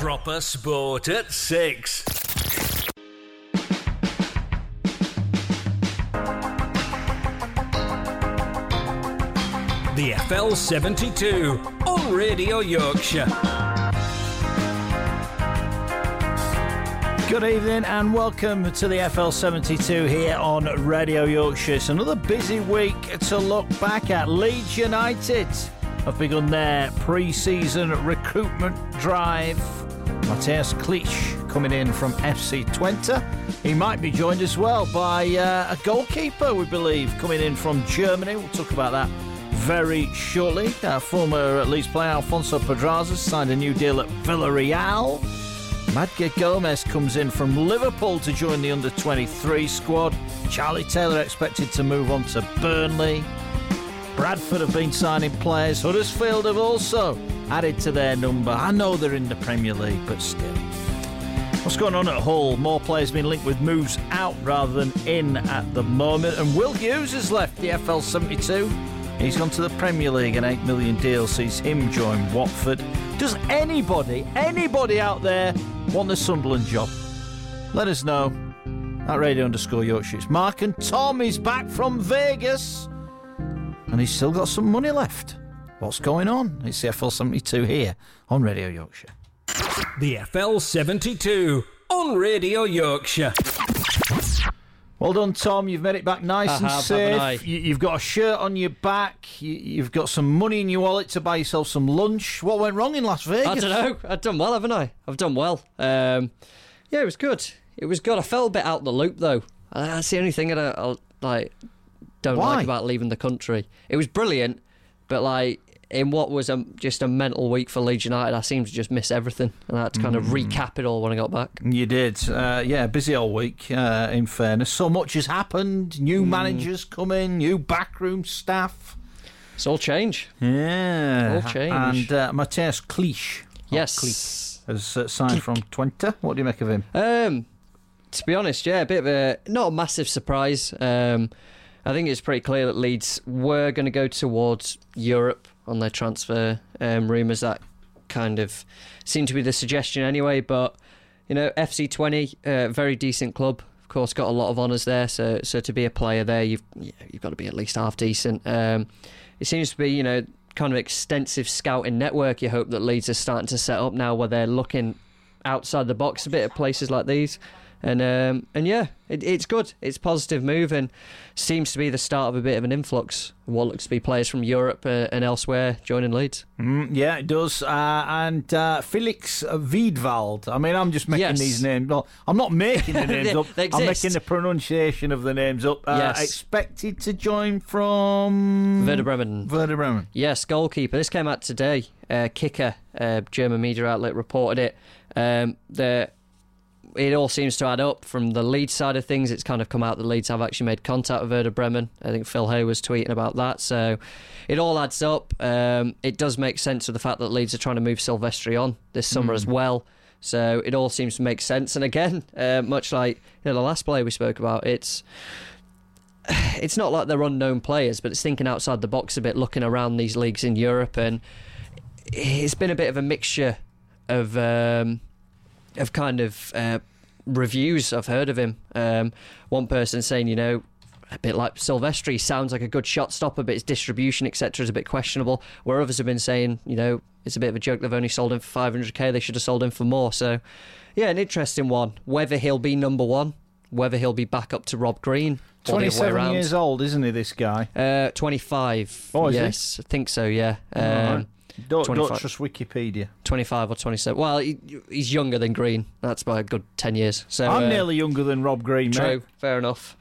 Proper Sport at 6. The FL 72 on Radio Yorkshire. Good evening and welcome to the FL 72 here on Radio Yorkshire. It's another busy week to look back at. Leeds United have begun their pre-season recruitment drive. Matthias Klich coming in from FC Twente. He might be joined as well by a goalkeeper, we believe, coming in from Germany. We'll talk about that very shortly. Former Leeds player Alfonso Pedraza signed a new deal at Villarreal. Madge Gomez comes in from Liverpool to join the under-23 squad. Charlie Taylor expected to move on to Burnley. Bradford have been signing players. Huddersfield have also added to their number. I know they're in the Premier League, but still. What's going on at Hull? More players being linked with moves out rather than in at the moment. And Will Hughes has left the FL 72. He's gone to the Premier League. An $8 million deal sees him join Watford. Does anybody out there want the Sunderland job? Let us know at Radio_Yorkshire. It's Mark and Tom. He's back from Vegas and he's still got some money left. What's going on? It's the FL 72 here on Radio Yorkshire. The FL 72 on Radio Yorkshire. Well done, Tom. You've made it back nice and safe. You've got a shirt on your back. You've got some money in your wallet to buy yourself some lunch. What went wrong in Las Vegas? I don't know. I've done well, haven't I? I've done well. Yeah, it was good. It was good. I felt a bit out the loop, though. That's the only thing that I don't like about leaving the country. It was brilliant, but in what was just a mental week for Leeds United, I seemed to just miss everything, and I had to kind of recap it all when I got back. You did. Busy all week, in fairness. So much has happened. New managers come in, new backroom staff. It's all change. Yeah. All change. And Matthias Klich. Yes. Has signed from Twente. What do you make of him? To be honest, yeah, a bit of not a massive surprise. I think it's pretty clear that Leeds were going to go towards Europe on their transfer rumours. That kind of seemed to be the suggestion anyway. But, FC Twente, very decent club. Of course, got a lot of honours there. So to be a player there, you've got to be at least half decent. It seems to be, kind of extensive scouting network you hope that Leeds are starting to set up now, where they're looking outside the box a bit at places like these. And yeah, it's good. It's a positive move and seems to be the start of a bit of an influx of what looks to be players from Europe and elsewhere joining Leeds. Yeah, it does. And Felix Wiedwald. I mean, I'm just making these names. Well, I'm not making the names up. I'm making the pronunciation of the names up. Expected to join from Werder Bremen. Yes, goalkeeper. This came out today. Kicker, German media outlet, reported it. It all seems to add up from the Leeds side of things. It's kind of come out that Leeds have actually made contact with Werder Bremen. I think Phil Hay was tweeting about that. So it all adds up. It does make sense with the fact that Leeds are trying to move Silvestri on this summer as well. So it all seems to make sense. And again, much like the last player we spoke about, it's not like they're unknown players, but it's thinking outside the box a bit, looking around these leagues in Europe. And it's been a bit of a mixture of kind of reviews I've heard of him. One person saying, a bit like Silvestri, sounds like a good shot stopper, but his distribution, etc., is a bit questionable. Where others have been saying, it's a bit of a joke they've only sold him for 500k, they should have sold him for more. So, yeah, an interesting one. Whether he'll be number one, whether he'll be back up to Rob Green. 27 years old, isn't he, this guy? 25. Oh, is yes, he? I think so, yeah. Don't trust Wikipedia. 25 or 27. Well, he's younger than Green. That's by a good 10 years. So I'm nearly younger than Rob Green, mate. True. Fair enough.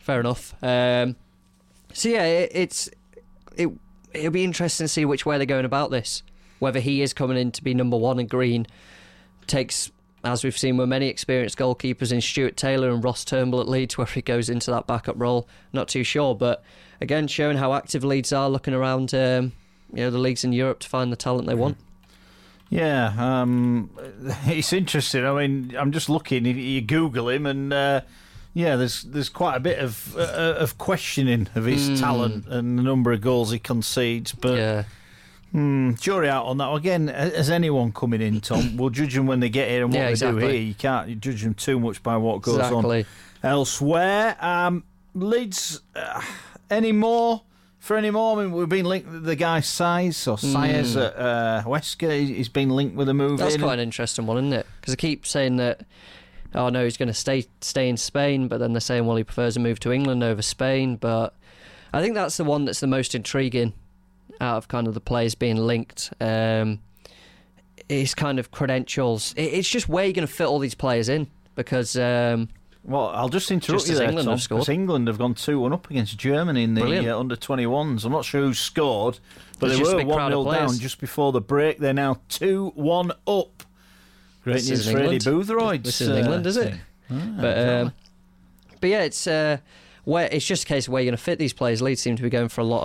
So yeah, it'll be interesting to see which way they're going about this. Whether he is coming in to be number one and Green takes, as we've seen with many experienced goalkeepers in Stuart Taylor and Ross Turnbull at Leeds, where he goes into that backup role. Not too sure, but again, showing how active Leeds are, looking around the leagues in Europe to find the talent they want. Yeah, it's interesting. I mean, I'm just looking. You Google him, and there's quite a bit of questioning of his talent and the number of goals he concedes. But Jury out on that. Again, as anyone coming in, Tom, we'll judge them when they get here and what they do here. You can't judge them too much by what goes on elsewhere. Leeds, any more? For any more? I mean, we've been linked with the guy Sayers at Huesca. He's been linked with a move. That's quite an interesting one, isn't it? Because I keep saying that, oh no, he's going to stay in Spain, but then they're saying, well, he prefers a move to England over Spain. But I think that's the one that's the most intriguing out of kind of the players being linked. His kind of credentials. It's just where you're going to fit all these players in, because... well, I'll just interrupt you there, Tom, because England have gone 2-1 up against Germany in the under-21s. I'm not sure who scored, but they were 1-0 down just before the break. They're now 2-1 up. Great news for Eddie Boothroyd. This is England, is it? But yeah, it's just a case of where you're going to fit these players. Leeds seem to be going for a lot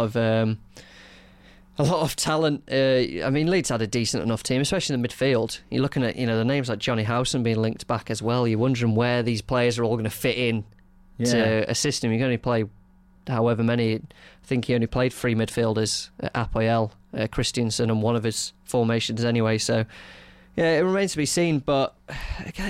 of talent. I mean, Leeds had a decent enough team, especially in the midfield. You're looking at the names like Johnny Howson being linked back as well. You're wondering where these players are all going to fit in to assist him. You can only play however many. I think he only played 3 midfielders at Apoel, Christiansen, and one of his formations anyway. So yeah, it remains to be seen. But again,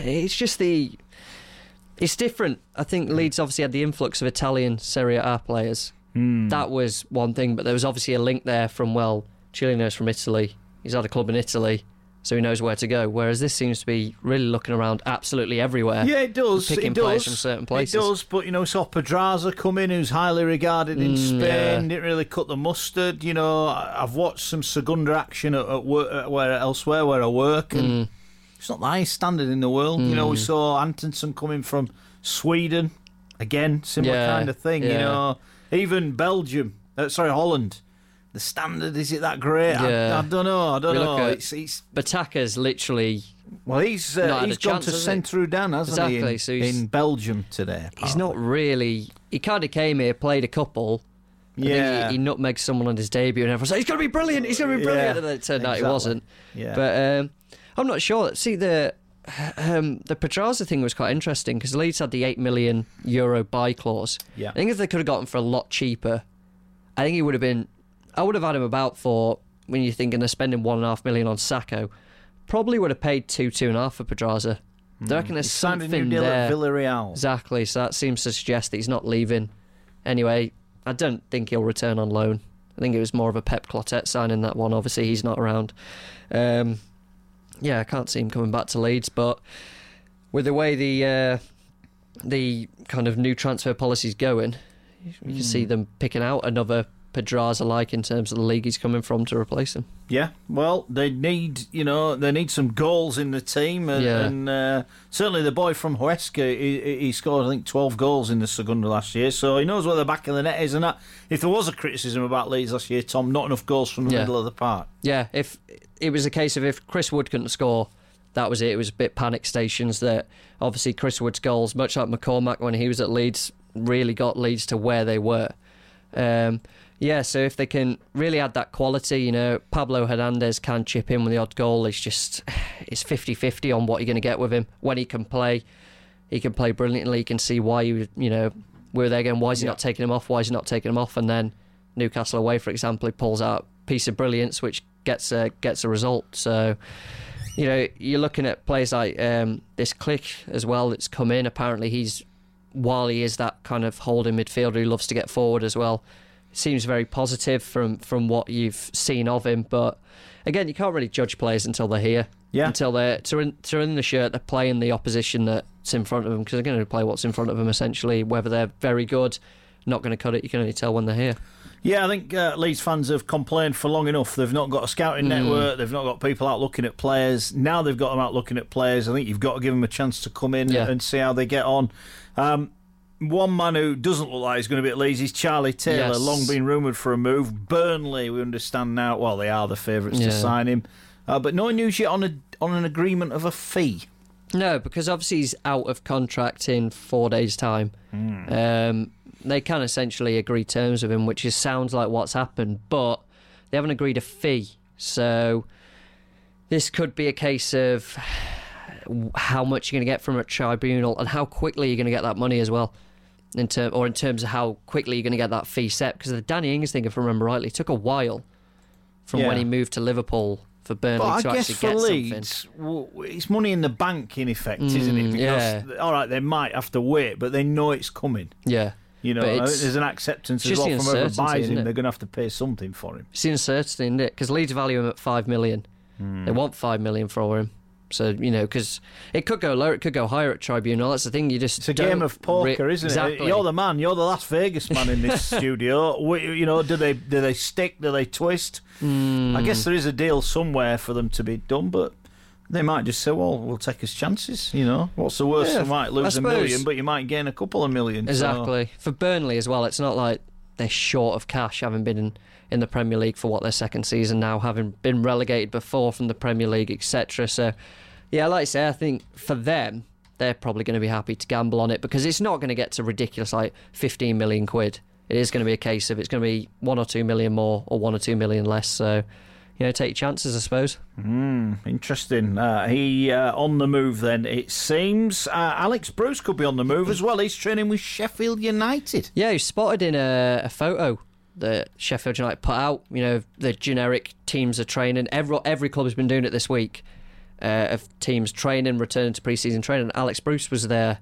it's different. I think Leeds obviously had the influx of Italian Serie A players. That was one thing, but there was obviously a link there from, Chilino's from Italy. He's had a club in Italy, so he knows where to go. Whereas this seems to be really looking around absolutely everywhere. Yeah, it does. Picking players from certain places. It does, but, saw Pedraza come in, who's highly regarded in Spain, didn't really cut the mustard. I've watched some Segunda action at work, elsewhere where I work, and it's not the highest standard in the world. We saw Antonsson coming from Sweden. Again, similar kind of thing, Even Belgium, Holland. The standard, is it that great? Yeah. I don't know. It's Bataka's literally... Well, he's gone to Saint-Trudan, hasn't he, in Belgium today. Apparently. He's not really... He kind of came here, played a couple. I think he nutmegged someone on his debut, and everyone said, he's going to be brilliant, and then it turned out he wasn't. Yeah. But I'm not sure. See, the Pedraza thing was quite interesting, because Leeds had the €8 million buy clause. Yeah. I think if they could have gotten for a lot cheaper, I think he would have been... I would have had him about for, when you're thinking they're spending $1.5 million on Sacco, probably would have paid 2.5 for Pedraza. I reckon there's something there. Deal at Villarreal. Exactly, so that seems to suggest that he's not leaving. Anyway, I don't think he'll return on loan. I think it was more of a Pep Clotet signing, that one. Obviously, he's not around. I can't see him coming back to Leeds, but with the way the kind of new transfer policy's going, you can see them picking out another Pedraza-like in terms of the league he's coming from to replace him. Yeah, well, they need some goals in the team, and certainly the boy from Huesca, he scored I think 12 goals in the Segunda last year, so he knows where the back of the net is. And that, if there was a criticism about Leeds last year, Tom, not enough goals from the middle of the park. Yeah, if it was a case of if Chris Wood couldn't score, that was it. It was a bit panic stations. That obviously Chris Wood's goals, much like McCormack when he was at Leeds, really got Leeds to where they were. So if they can really add that quality, Pablo Hernandez can chip in with the odd goal. It's 50-50 on what you're going to get with him. When he can play brilliantly. You can see why we're there again. Why is he not taking him off? Why is he not taking him off? And then Newcastle away, for example, he pulls out a piece of brilliance which gets a result. So you're looking at players like this Click as well that's come in. Apparently while he is that kind of holding midfielder who loves to get forward as well, seems very positive from what you've seen of him. But again, you can't really judge players until they're here. Yeah. Until they're in the shirt, they're playing the opposition that's in front of them, because they're going to play what's in front of them essentially. Whether they're very good, not going to cut it, you can only tell when they're here. Yeah, I think Leeds fans have complained for long enough. They've not got a scouting network. They've not got people out looking at players. Now they've got them out looking at players. I think you've got to give them a chance to come in and see how they get on. One man who doesn't look like he's going to be at Leeds is Charlie Taylor. Yes. Long been rumoured for a move. Burnley, we understand now. Well, they are the favourites to sign him, but no news yet on an agreement of a fee. No, because obviously he's out of contract in 4 days' time. They can essentially agree terms with him, which sounds like what's happened, but they haven't agreed a fee. So this could be a case of how much you're going to get from a tribunal and how quickly you're going to get that money as well. In terms of how quickly you're going to get that fee set, because the Danny Ings thing, if I remember rightly, took a while from when he moved to Liverpool for Burnley to actually get Leeds, it's money in the bank in effect, isn't it? Because, all right, they might have to wait, but they know it's coming. Yeah. You know, there's an acceptance as well from whoever buys him. They're going to have to pay something for him. It's the uncertainty, isn't it? Because Leeds value him at $5 million. They want $5 million for him. So, you know, because it could go lower, it could go higher at Tribunal. That's the thing. It's a game of poker, isn't it? You're the man. You're the Las Vegas man in this studio. You know, do they stick? Do they twist? I guess there is a deal somewhere for them to be done, but they might just say, well, we'll take his chances, you know. What's the worst? You might lose $1 million, but you might gain a couple of million. Exactly. So. For Burnley as well, it's not like they're short of cash, having been in the Premier League for their second season now, having been relegated before from the Premier League, etc. So, yeah, like I say, I think for them, they're probably going to be happy to gamble on it because it's not going to get to ridiculous like 15 million quid. It is going to be a case of it's going to be 1 or 2 million more or 1 or 2 million less. So, you know, take your chances, I suppose. Interesting. He on the move then, it seems. Alex Bruce could be on the move as well. He's training with Sheffield United. Yeah, he's spotted in a photo that Sheffield United put out. You know, the generic teams are training. Every club has been doing it this week. Of teams training, returning to pre-season training. Alex Bruce was there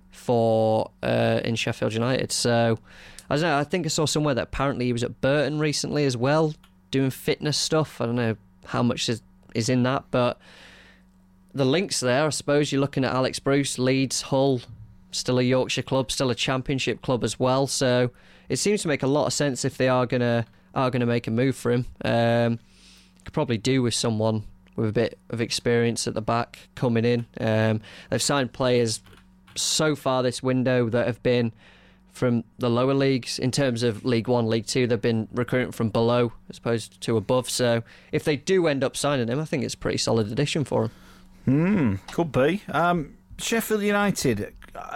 in Sheffield United. So, I don't know, I think I saw somewhere that apparently he was at Burton recently as well, doing fitness stuff. I don't know how much is in that, but the links there, I suppose you're looking at Alex Bruce, Leeds, Hull, still a Yorkshire club, still a Championship club as well. So it seems to make a lot of sense if they are gonna make a move for him. Could probably do with someone with a bit of experience at the back coming in. They've signed players so far this window that have been from the lower leagues. In terms of League 1, League 2, they've been recruiting from below as opposed to above. So if they do end up signing him, I think it's a pretty solid addition for him. Could be. Sheffield United,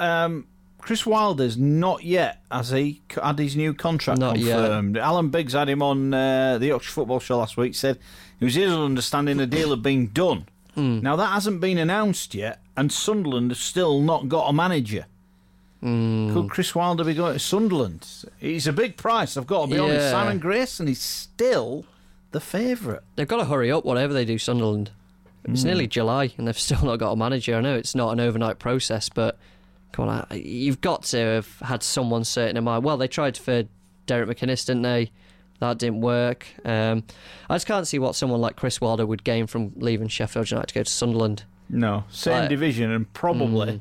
Chris Wilder's not yet, has he had his new contract confirmed? Yet. Alan Biggs had him on the Yorkshire Football Show last week, said it was his understanding the deal had been done. Now that hasn't been announced yet, and Sunderland have still not got a manager. Could Chris Wilder be going to Sunderland? He's a big price, I've got to be honest. Simon Grayson is still the favourite. They've got to hurry up, whatever they do, Sunderland. It's nearly July and they've still not got a manager. I know it's not an overnight process, but come on, you've got to have had someone certain in mind. Well, they tried for Derek McInnes, didn't they? That didn't work. I just can't see what someone like Chris Wilder would gain from leaving Sheffield United to go to Sunderland. No, same division, and probably,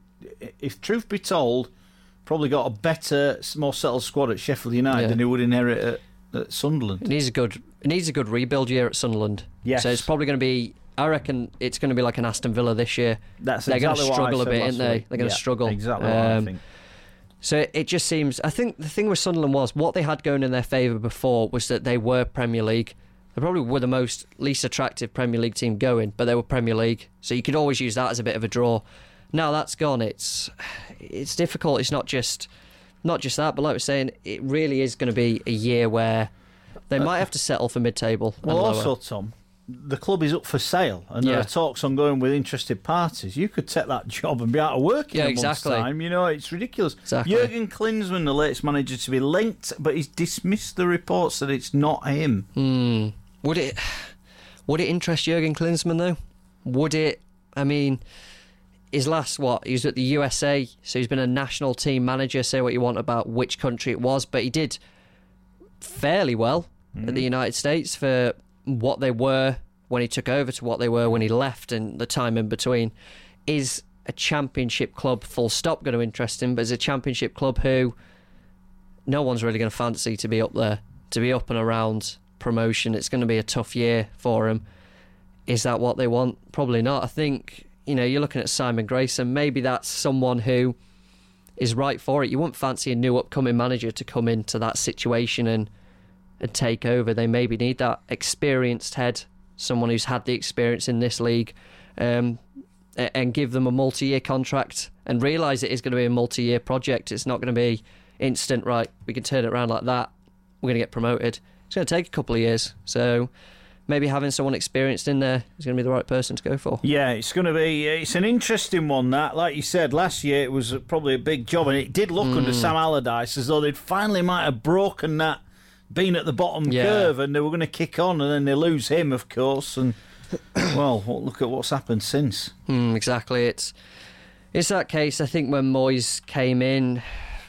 if truth be told, probably got a better, more settled squad at Sheffield United than he would inherit at Sunderland. It needs a good rebuild year at Sunderland. Yes. So it's probably going to be, I reckon it's going to be like an Aston Villa this year. They're going to struggle a bit, aren't they? They're going to struggle. Exactly what I think. So it just seems, I think the thing with Sunderland was, what they had going in their favour before was that they were Premier League. They probably were the least attractive Premier League team going, but they were Premier League. So you could always use that as a bit of a draw. Now that's gone, it's difficult. It's not just that, but like we're saying, it really is going to be a year where they might have to settle for mid-table. Well, also, Tom, the club is up for sale, and there are talks ongoing with interested parties. You could take that job and be out of work in a month's time. You know, it's ridiculous. Exactly. Jurgen Klinsmann, the latest manager to be linked, but he's dismissed the reports that it's not him. Would it interest Jurgen Klinsmann, though? Would it? I mean, his last, he was at the USA, so he's been a national team manager. Say what you want about which country it was, but he did fairly well at the United States for what they were when he took over to what they were when he left, and the time in between. Is a championship club full stop going to interest him, but it's a championship club who no one's really going to fancy to be up there, to be up and around promotion. It's going to be a tough year for him. Is that what they want? Probably not. I think, you know, you're looking at Simon Grayson, maybe that's someone who is right for it. You wouldn't fancy a new upcoming manager to come into that situation and take over. They maybe need that experienced head, someone who's had the experience in this league, and give them a multi-year contract and realise it is going to be a multi-year project. It's not going to be instant, right, we can turn it around like that, we're going to get promoted. It's going to take a couple of years. So maybe having someone experienced in there is going to be the right person to go for. Yeah, it's an interesting one, that. Like you said, last year it was probably a big job, and it did look under Sam Allardyce as though they'd finally might have broken that been at the bottom curve, and they were going to kick on, and then they lose him, of course, and well, look at what's happened since. Exactly. It's that case. I think when Moyes came in,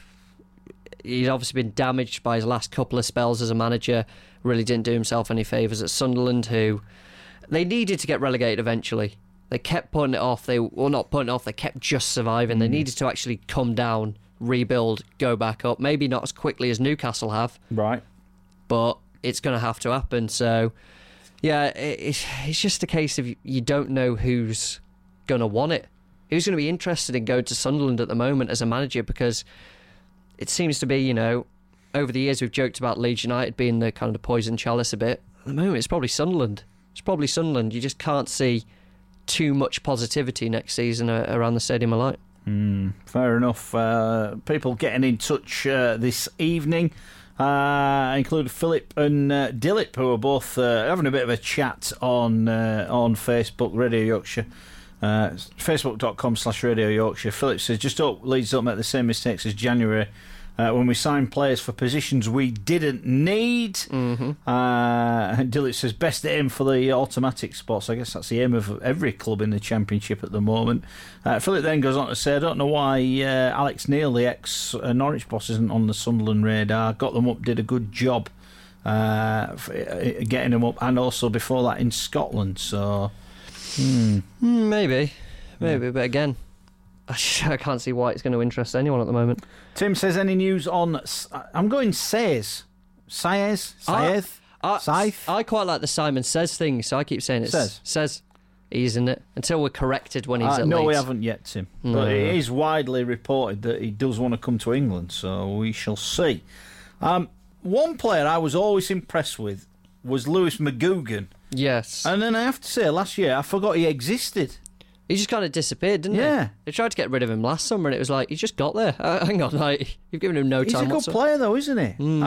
he'd obviously been damaged by his last couple of spells as a manager. Really didn't do himself any favours at Sunderland, who they needed to get relegated eventually. They kept putting it off. They kept just surviving. They needed to actually come down, rebuild, go back up. Maybe not as quickly as Newcastle have. Right. But it's going to have to happen. So, yeah, it's just a case of you don't know who's going to want it. Who's going to be interested in going to Sunderland at the moment as a manager? Because it seems to be, over the years we've joked about Leeds United being the kind of the poison chalice a bit. At the moment, it's probably Sunderland. You just can't see too much positivity next season around the Stadium of Light. Fair enough. People getting in touch this evening include Philip and Dilip, who are both having a bit of a chat on Facebook, Radio Yorkshire. Facebook.com/Radio Yorkshire. Philip says, just hope Leeds don't make the same mistakes as January when we signed players for positions we didn't need. And Dilip says, best aim for the automatic spots. I guess that's the aim of every club in the Championship at the moment. Philip then goes on to say, I don't know why Alex Neil, the ex-Norwich boss, isn't on the Sunderland radar. Got them up, did a good job getting them up, and also before that in Scotland. So maybe, but again, I can't see why it's going to interest anyone at the moment. Tim says, any news on... I'm going Saez. Saez? I quite like the Simon Says thing, so I keep saying it's Says. He's in it. Until we're corrected when he's at Leeds. No, we haven't yet, Tim. But it is widely reported that he does want to come to England, so we shall see. One player I was always impressed with was Lewis McGugan. Yes. And then I have to say, last year, I forgot he existed. He just kind of disappeared, didn't he? Yeah. They tried to get rid of him last summer, and it was like, he just got there. Hang on, you've given him no time whatsoever. He's a good player, though, isn't he?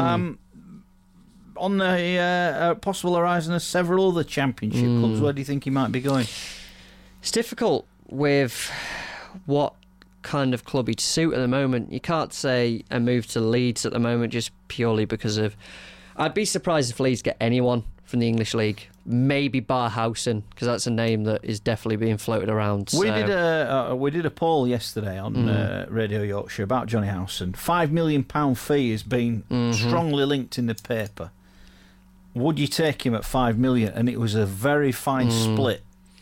On the possible horizon of several other Championship clubs, where do you think he might be going? It's difficult with what kind of club he'd suit at the moment. You can't say a move to Leeds at the moment just purely because of... I'd be surprised if Leeds get anyone from the English League. Maybe Barhausen, because that's a name that is definitely being floated around. We did a poll yesterday on Radio Yorkshire about Johnny Howson. £5 million fee has been strongly linked in the paper. Would you take him at $5 million? And it was a very fine split.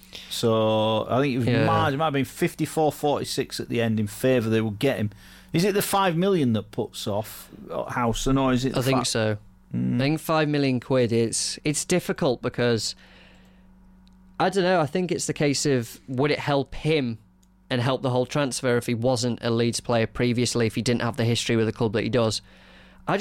So I think it might have been 54-46 at the end in favour they would get him. Is it the $5 million that puts off Howson, or is it? I think so. I think £5 million. It's difficult because I don't know. I think it's the case of, would it help him and help the whole transfer if he wasn't a Leeds player previously, if he didn't have the history with the club that he does? I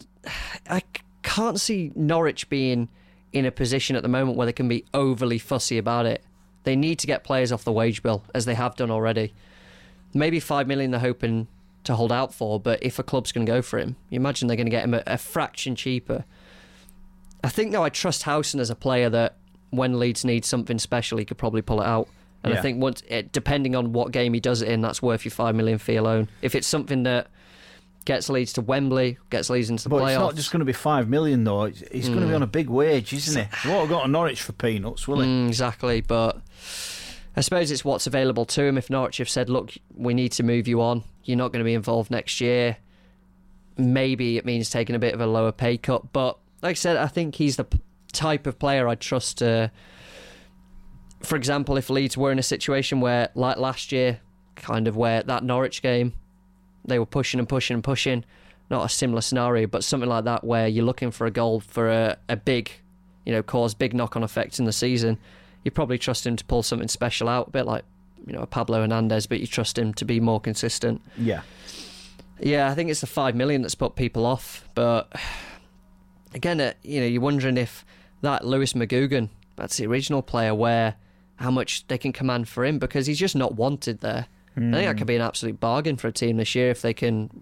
can't see Norwich being in a position at the moment where they can be overly fussy about it. They need to get players off the wage bill, as they have done already. Maybe $5 million they're hoping to hold out for, but if a club's going to go for him, you imagine they're going to get him a fraction cheaper. I think, though, I trust Howson as a player that when Leeds needs something special, he could probably pull it out. And I think depending on what game he does it in, that's worth your $5 million fee alone. If it's something that gets Leeds to Wembley, gets Leeds into the playoffs. But it's not just going to be $5 million, though. He's going to be on a big wage, isn't he? He won't have got to Norwich for peanuts, will he? Exactly, but I suppose it's what's available to him. If Norwich have said, look, we need to move you on, you're not going to be involved next year, maybe it means taking a bit of a lower pay cut. But like I said, I think he's the type of player I'd trust to... For example, if Leeds were in a situation where, like last year, kind of where that Norwich game, they were pushing and pushing and pushing, not a similar scenario, but something like that where you're looking for a goal for a big, cause big knock-on effects in the season, you probably trust him to pull something special out, a bit like, a Pablo Hernandez, but you trust him to be more consistent. Yeah. Yeah, I think it's the $5 million that's put people off, but again, you're wondering if that Lewis McGugan, that's the original player, how much they can command for him, because he's just not wanted there. I think that could be an absolute bargain for a team this year if they can,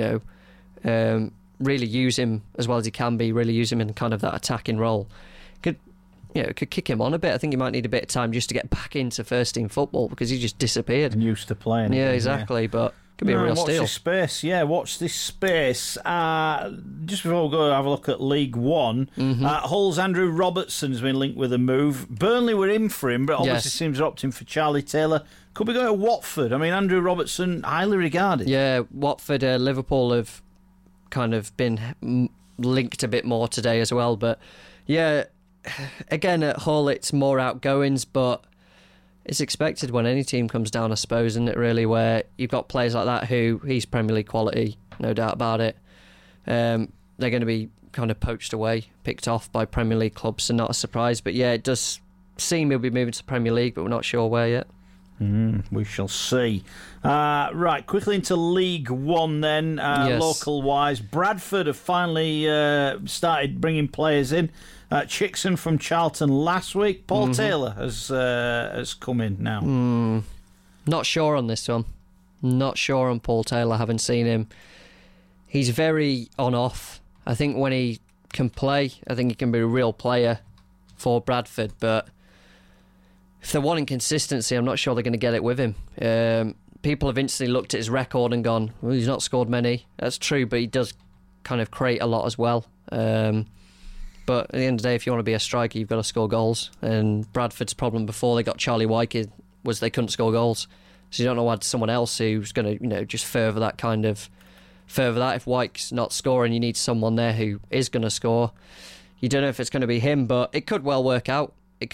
really use him as well as he can be, really use him in kind of that attacking role. Could kick him on a bit. I think he might need a bit of time just to get back into first team football because he just disappeared. And used to playing. Yeah, exactly. Yeah. But Could be a real steal. Watch this space. Yeah, watch this space. Just before we go have a look at League One, Hull's Andrew Robertson's been linked with a move. Burnley were in for him, but obviously seems to opting for Charlie Taylor. Could be going to Watford. I mean, Andrew Robertson, highly regarded. Yeah, Watford, Liverpool have kind of been linked a bit more today as well. But yeah, again at Hull, it's more outgoings, but it's expected when any team comes down, I suppose, isn't it, really, where you've got players like that who, he's Premier League quality, no doubt about it. They're going to be kind of poached away, picked off by Premier League clubs, so not a surprise. But yeah, it does seem he'll be moving to the Premier League, but we're not sure where yet. We shall see. Right, quickly into League One then, local-wise. Bradford have finally started bringing players in. Chickson from Charlton last week. Paul Taylor has come in now. Not sure on this one. Not sure on Paul Taylor, haven't seen him. He's very on-off. I think when he can play, I think he can be a real player for Bradford, but if they're wanting consistency, I'm not sure they're going to get it with him. People have instantly looked at his record and gone, well, he's not scored many. That's true, but he does kind of create a lot as well. But at the end of the day, if you want to be a striker, you've got to score goals. And Bradford's problem before they got Charlie Wyke was they couldn't score goals. So you don't know add someone else who's going to, just further that. If Wyke's not scoring, you need someone there who is going to score. You don't know if it's going to be him, but it could well work out.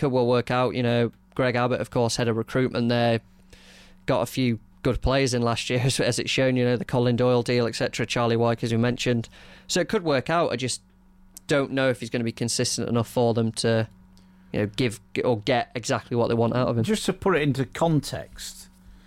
Greg Abbott, of course, head of recruitment there, got a few good players in last year, as it's shown, the Colin Doyle deal, etc., Charlie Wyke, as we mentioned. So it could work out. I just don't know if he's going to be consistent enough for them to give or get exactly what they want out of him. Just to put it into context,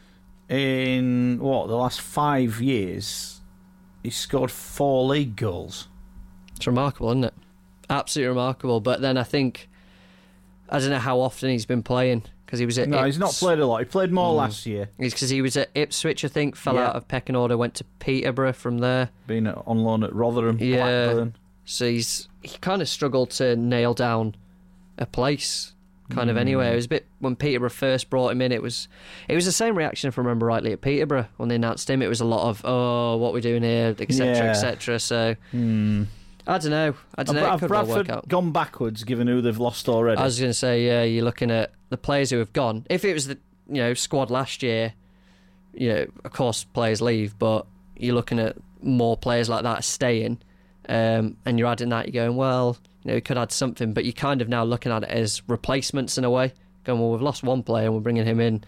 in the last 5 years, he's scored 4 league goals. It's remarkable, isn't it? Absolutely remarkable. But then I don't know how often he's been playing, because he was at he's not played a lot. He played more last year. It's because he was at Ipswich, I think, fell out of pecking order, went to Peterborough from there. Been on loan at Rotherham, Blackburn. So he kind of struggled to nail down a place, anyway. It was a bit, when Peterborough first brought him in, it was the same reaction, if I remember rightly, at Peterborough. When they announced him, it was a lot of, what we're doing here, etc., etc. So I don't know. Have Bradford gone backwards, given who they've lost already? I was going to say, yeah, you're looking at the players who have gone. If it was the squad last year, of course players leave, but you're looking at more players like that staying, and you're adding that, you're going, well, we could add something, but you're kind of now looking at it as replacements in a way, going, well, we've lost one player and we're bringing him in.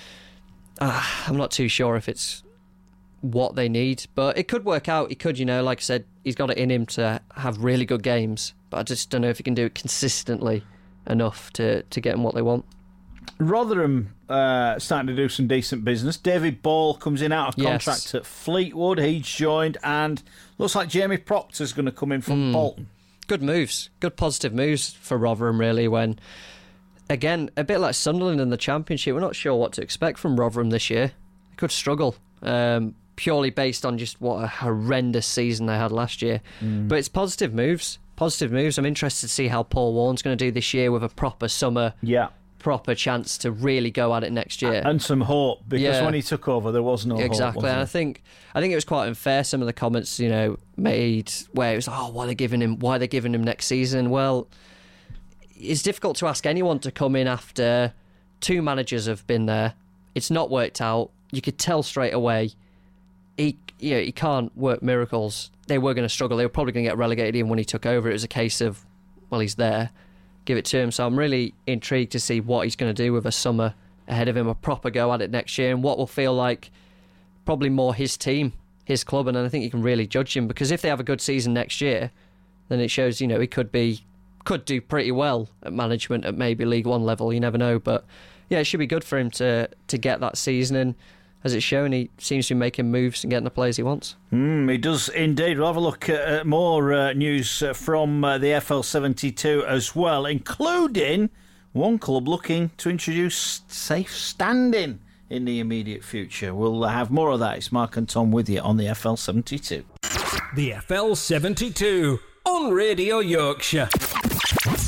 I'm not too sure if it's what they need, but it could work out. He could, like I said, he's got it in him to have really good games, but I just don't know if he can do it consistently enough to get them what they want. Rotherham starting to do some decent business. David Ball comes in out of contract at Fleetwood. He's joined, and looks like Jamie Proctor's going to come in from Bolton. Good moves, good positive moves for Rotherham, really, when, again, a bit like Sunderland in the Championship, we're not sure what to expect from Rotherham this year. They could struggle, purely based on just what a horrendous season they had last year. But it's positive moves. I'm interested to see how Paul Warren's going to do this year with a proper summer, proper chance to really go at it next year. And some hope, because when he took over, there was no hope. Exactly, and I think it was quite unfair, some of the comments, made, where it was, why are they giving him next season? Well, it's difficult to ask anyone to come in after 2 managers have been there. It's not worked out. You could tell straight away he can't work miracles. They were going to struggle. They were probably going to get relegated even when he took over. It was a case of, well, he's there, give it to him. So I'm really intrigued to see what he's going to do with a summer ahead of him, a proper go at it next year, and what will feel like probably more his team, his club. And I think you can really judge him, because if they have a good season next year, then it shows, he could do pretty well at management at maybe League One level. You never know. But yeah, it should be good for him to get that season. And as it's shown, he seems to be making moves and getting the players he wants. He does indeed. We'll have a look at more news from the FL72 as well, including one club looking to introduce safe standing in the immediate future. We'll have more of that. It's Mark and Tom with you on the FL72. The FL72 on Radio Yorkshire.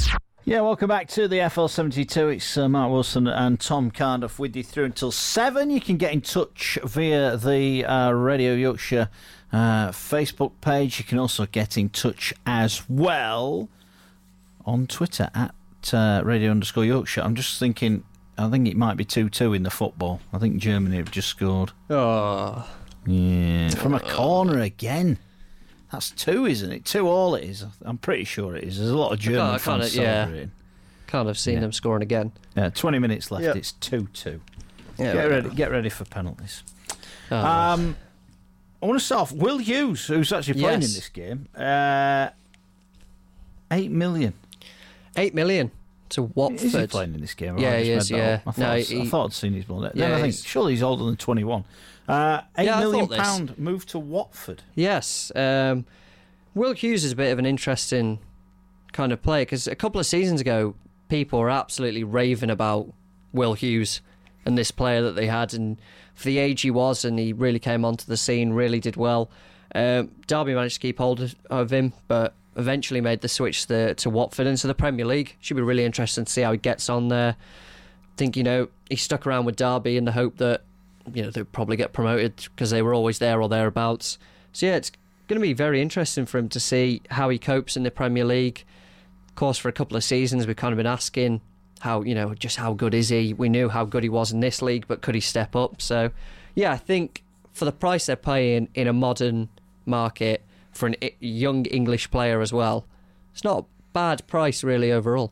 Yeah, welcome back to the FL72. It's Mark Wilson and Tom Cardiff with you through until 7. You can get in touch via the Radio Yorkshire Facebook page. You can also get in touch as well on Twitter at Radio_Yorkshire. I'm just thinking, I think it might be 2-2 in the football. I think Germany have just scored. Oh. Yeah, from a corner again. That's 2, isn't it? 2-2 it is. I'm pretty sure it is. There's a lot of German fans celebrating. Can't have seen them scoring again. Yeah, 20 minutes left. Yep. It's 2-2. Yeah, get ready for penalties. I want to start off. Will Hughes, who's actually playing in this game, 8 million. 8 million to Watford. Is he playing in this game? Yeah, he is. Yeah, I thought I'd seen his blood. Then I think surely he's older than 21. £8 million move to Watford. Yes. Will Hughes is a bit of an interesting kind of player because a couple of seasons ago, people were absolutely raving about Will Hughes and this player that they had, and for the age he was, and he really came onto the scene, really did well. Derby managed to keep hold of him, but eventually made the switch to Watford into the Premier League. Should be really interesting to see how he gets on there. I think, he stuck around with Derby in the hope that they'll probably get promoted because they were always there or thereabouts. So yeah, it's going to be very interesting for him to see how he copes in the Premier League. Of course, for a couple of seasons, we've kind of been asking how good is he? We knew how good he was in this league, but could he step up? So yeah, I think for the price they're paying in a modern market for a young English player as well, it's not a bad price really overall.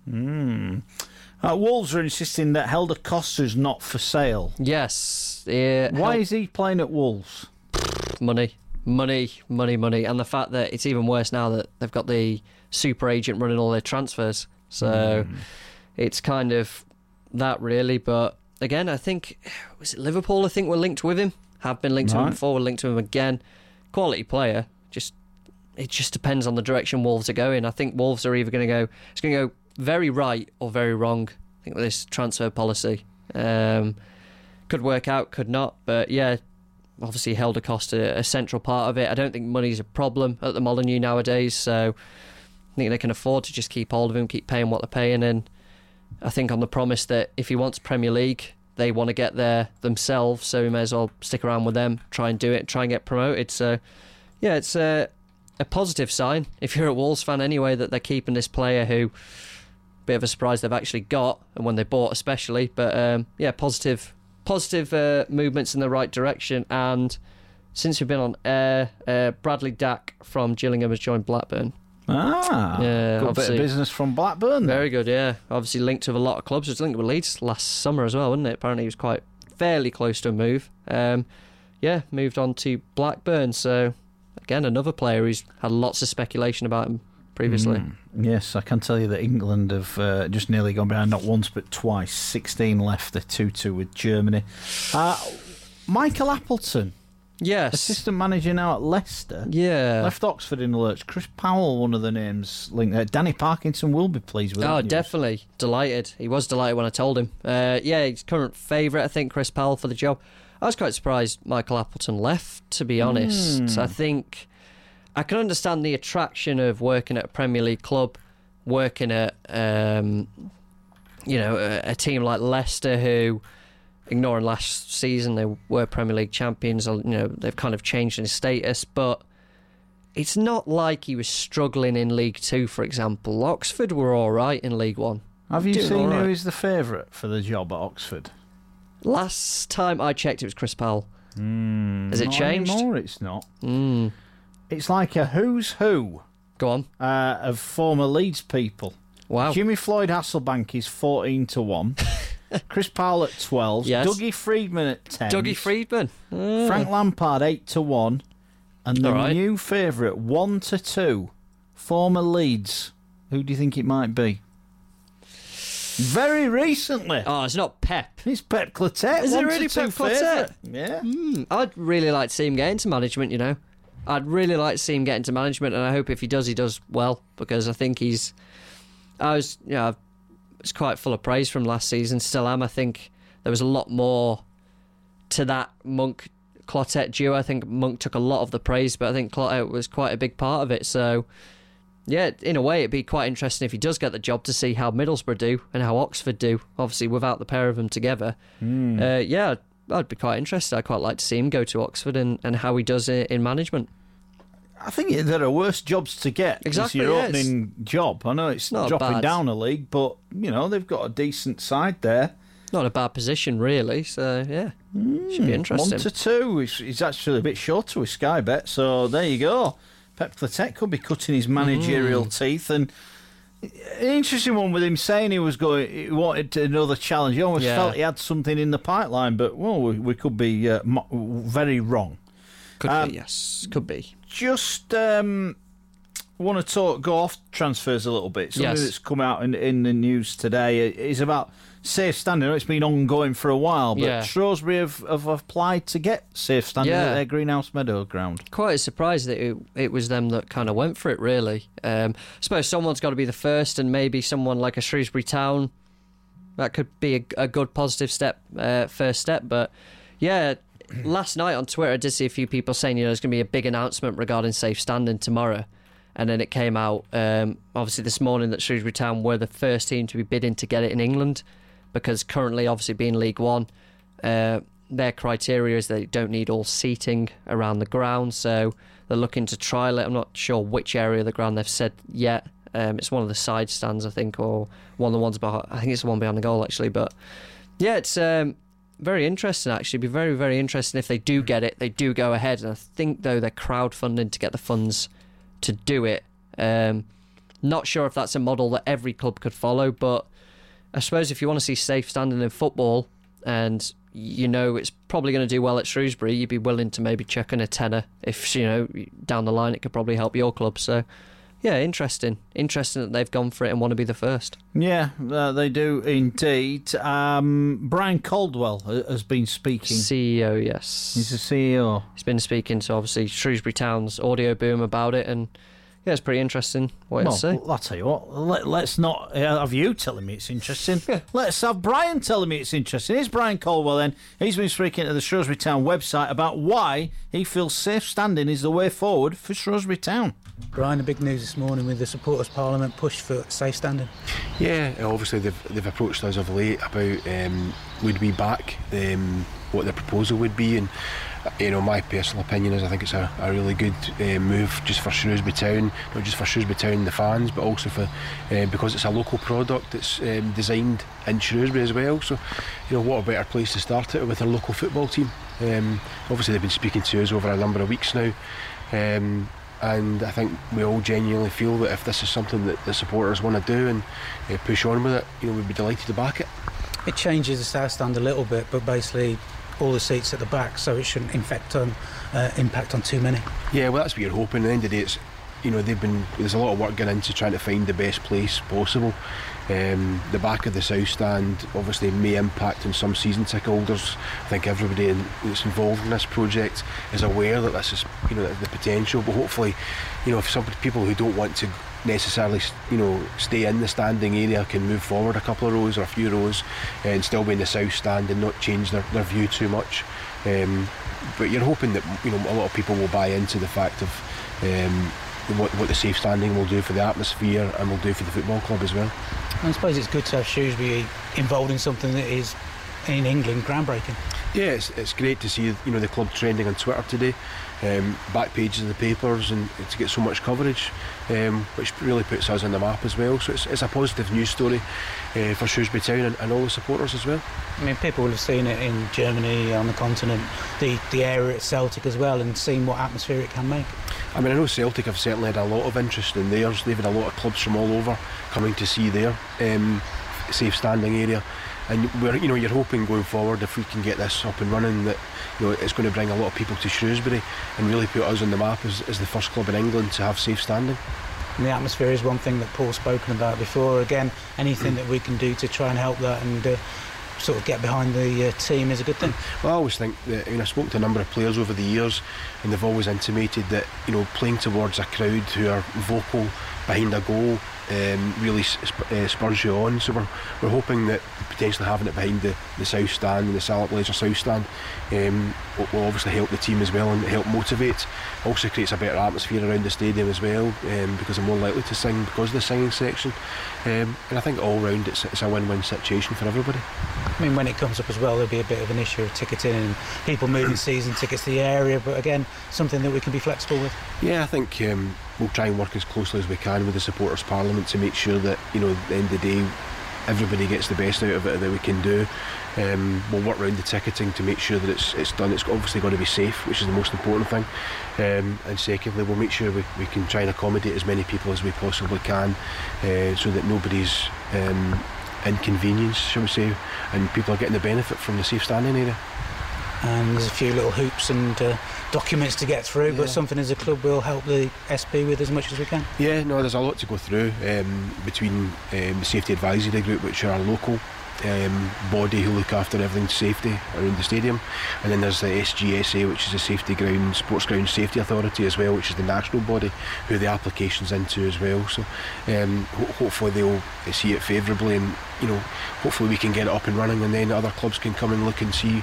Wolves are insisting that Helder Costa's not for sale. Yes. Why is he playing at Wolves? Money. And the fact that it's even worse now that they've got the super agent running all their transfers. So it's kind of that really. But again, I think, was it Liverpool I think were linked with him? Have been linked to him before, we're linked to him again. Quality player. It just depends on the direction Wolves are going. I think Wolves are either going to go very right or very wrong, I think, with this transfer policy. Could work out, could not. But yeah, obviously Helder Costa a central part of it. I don't think money's a problem at the Molineux nowadays, so I think they can afford to just keep hold of him, keep paying what they're paying. And I think on the promise that if he wants Premier League, they want to get there themselves, so he may as well stick around with them, try and do it, try and get promoted. So yeah, it's a positive sign if you're a Wolves fan anyway, that they're keeping this player who, bit of a surprise they've actually got, and when they bought especially. But yeah, positive movements in the right direction. And since we've been on air, Bradley Dack from Gillingham has joined Blackburn. Good bit of business from Blackburn. Very good, yeah. Obviously linked with a lot of clubs. It was linked with Leeds last summer as well, wasn't it? Apparently he was fairly close to a move. Moved on to Blackburn. So again, another player who's had lots of speculation about him previously. Yes, I can tell you that England have just nearly gone behind, not once but twice. 16 left, they're 2-2 with Germany. Michael Appleton, yes, assistant manager now at Leicester. Yeah, left Oxford in the lurch. Chris Powell, one of the names linked there. Danny Parkinson will be pleased with that news. Definitely delighted. He was delighted when I told him. He's current favourite, I think, Chris Powell for the job. I was quite surprised Michael Appleton left, to be honest. I think I can understand the attraction of working at a Premier League club, working at a team like Leicester, who, ignoring last season, they were Premier League champions. They've kind of changed in status, but it's not like he was struggling in League Two, for example. Oxford were all right in League One. Have you seen who is the favourite for the job at Oxford? Last time I checked, it was Chris Powell. Has it changed? Not anymore, it's not. It's like a who's who. Go on. Of former Leeds people. Wow. Jimmy Floyd Hasselbank is 14-1. Chris Powell at 12. Yes. Dougie Freedman at 10. Dougie Freedman. Frank Lampard 8-1. And the new favourite 1-2. Former Leeds. Who do you think it might be? Very recently. Oh, it's not Pep. It's Pep Clotet. Is it really Pep Clotet? Yeah. I'd really like to see him get into management, I'd really like to see him get into management, and I hope if he does well, because I think I was quite full of praise from last season, still am. I think there was a lot more to that Monk-Clotet duo. I think Monk took a lot of the praise, but I think Clotet was quite a big part of it. So, in a way, it'd be quite interesting if he does get the job to see how Middlesbrough do and how Oxford do. Obviously, without the pair of them together, I'd be quite interested. I'd quite like to see him go to Oxford and how he does it in management. I think there are worse jobs to get. Exactly, it's your opening job. I know it's not dropping down a league, but they've got a decent side there. Not a bad position, really. So should be interesting. 1-2. He's actually a bit shorter with Sky Bet, so there you go. Pep Clotet could be cutting his managerial teeth, and an interesting one with him saying he wanted another challenge. He almost felt he had something in the pipeline, but we could be very wrong. Could be, yes, could be. Just want to go off transfers a little bit. Something that's come out in the news today is about safe standing. It's been ongoing for a while, but Shrewsbury have applied to get safe standing at their Greenhouse Meadow ground. Quite surprised that it was them that kind of went for it, really. I suppose someone's got to be the first, and maybe someone like a Shrewsbury Town, that could be a good positive first step. But last night on Twitter I did see a few people saying there's going to be a big announcement regarding safe standing tomorrow. And then it came out, obviously this morning, that Shrewsbury Town were the first team to be bidding to get it in England, because currently, obviously being League One, their criteria is they don't need all seating around the ground, so they're looking to trial it. I'm not sure which area of the ground they've said yet. It's one of the side stands, I think, or one of the ones behind. I think it's the one behind the goal, actually. But it's very interesting, actually. It'd be very, very interesting if they do get it. They do go ahead, and I think though they're crowdfunding to get the funds to do it. Not sure if that's a model that every club could follow, but I suppose if you want to see safe standing in football, and it's probably going to do well at Shrewsbury, you'd be willing to maybe chuck in a tenner if down the line it could probably help your club. So interesting that they've gone for it and want to be the first. They do indeed. Brian Caldwell has been speaking. CEO, yes, he's the CEO. He's been speaking to obviously Shrewsbury Town's Audio Boom about it, and it's pretty interesting what to say. I'll tell you what, let's not have you telling me it's interesting. Let's have Brian telling me it's interesting. Here's Brian Caldwell then. He's been speaking to the Shrewsbury Town website about why he feels safe standing is the way forward for Shrewsbury Town. Brian, the big news this morning with the Supporters Parliament push for safe standing. Yeah, obviously they've approached us of late about would we back what the proposal would be, and my personal opinion is I think it's a really good move just for Shrewsbury Town, not just for Shrewsbury Town the fans, but also for because it's a local product that's designed in Shrewsbury as well. So what a better place to start it with our local football team. Obviously they've been speaking to us over a number of weeks now, and I think we all genuinely feel that if this is something that the supporters want to do and push on with it, we'd be delighted to back it. It changes the south stand a little bit, but basically all the seats at the back, so it shouldn't impact on too many. Yeah, well, that's what you're hoping. At the end of the day, it's there's a lot of work going into trying to find the best place possible. The back of the south stand obviously may impact on some season ticket holders. I think everybody that's involved in this project is aware that this is the potential, but hopefully if some people who don't want to necessarily stay in the standing area can move forward a couple of rows or a few rows and still be in the south stand and not change their view too much. But you're hoping that a lot of people will buy into the fact of what the safe standing will do for the atmosphere and will do for the football club as well. I suppose it's good to have Shrewsbury involved in something that is in England groundbreaking. Yeah, it's great to see the club trending on Twitter today, back pages of the papers, and to get so much coverage, which really puts us on the map as well. So it's a positive news story for Shrewsbury Town and all the supporters as well. I mean, people will have seen it in Germany, on the continent, the area at Celtic as well, and seen what atmosphere it can make. I mean, I know Celtic have certainly had a lot of interest in theirs. They've had a lot of clubs from all over coming to see their safe standing area. And you're hoping going forward, if we can get this up and running, that it's going to bring a lot of people to Shrewsbury and really put us on the map as the first club in England to have safe standing. And the atmosphere is one thing that Paul's spoken about before. Again, anything that we can do to try and help that and sort of get behind the team is a good thing. Well, I always think that I've spoken to a number of players over the years, and they've always intimated that playing towards a crowd who are vocal behind a goal really spurs you on. So we're hoping that potentially having it behind the south stand and the Salop Laser south stand will obviously help the team as well and help motivate. Also creates a better atmosphere around the stadium as well, because they're more likely to sing because of the singing section. And I think all round it's a win-win situation for everybody. I mean, when it comes up as well, there'll be a bit of an issue of ticketing and people moving season tickets to the area, but again, something that we can be flexible with. Yeah, I think we'll try and work as closely as we can with the Supporters Parliament to make sure that, at the end of the day, everybody gets the best out of it that we can do. We'll work around the ticketing to make sure that it's done. It's obviously got to be safe, which is the most important thing. And secondly, we'll make sure we can try and accommodate as many people as we possibly can, so that nobody's inconvenienced, shall we say, and people are getting the benefit from the safe standing area. And there's a few little hoops and documents to get through, but something as a club we'll help the SP with as much as we can. Yeah, no, there's a lot to go through between the Safety Advisory Group, which are our local body who look after everything's safety around the stadium, and then there's the SGSA, which is the Sports Ground Safety Authority as well, which is the national body who the application's into as well. So hopefully they'll see it favourably, and hopefully we can get it up and running, and then other clubs can come and look and see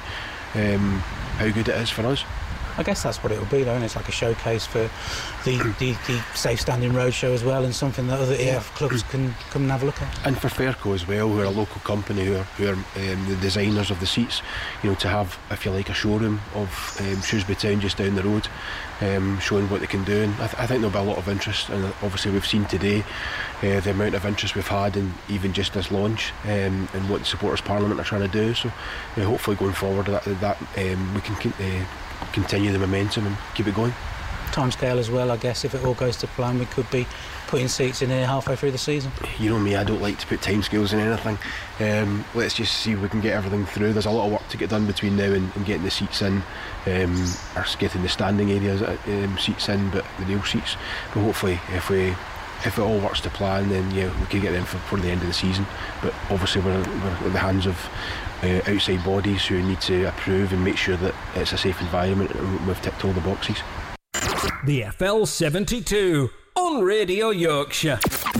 how good it is for us. I guess that's what it'll be, though, and it's like a showcase for the Safe Standing Roadshow as well, and something that other EF clubs can come and have a look at. And for Fairco as well, who are a local company, who are the designers of the seats, to have, if you like, a showroom of Shrewsbury Town just down the road, showing what they can do. And I think there'll be a lot of interest, and obviously we've seen today the amount of interest we've had in even just this launch, and what the Supporters Parliament are trying to do. So hopefully going forward that we can continue the momentum and keep it going. Timescale as well, I guess, if it all goes to plan, we could be putting seats in here halfway through the season. You know me, I don't like to put timescales in anything. Let's just see if we can get everything through. There's a lot of work to get done between now and getting the seats in, or getting the standing areas seats in, but the real seats. But hopefully, if it all works to plan, then we can get them for the end of the season. But obviously we're in the hands of outside bodies who need to approve and make sure that it's a safe environment, and we've ticked all the boxes. The FL 72 on Radio Yorkshire.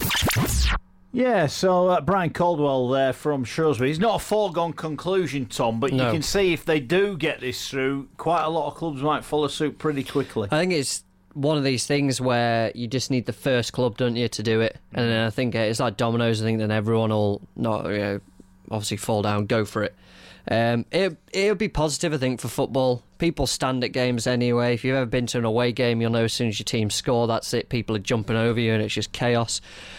Yeah, so Brian Caldwell there from Shrewsbury. It's not a foregone conclusion, Tom, but you can see if they do get this through, quite a lot of clubs might follow suit pretty quickly. I think it's one of these things where you just need the first club, don't you, to do it. And then I think it's like dominoes. I think then everyone will not obviously fall down, go for it. It'll be positive, I think, for football. People stand at games anyway. If you've ever been to an away game, you'll know as soon as your team score, that's it. People are jumping over you and it's just chaos.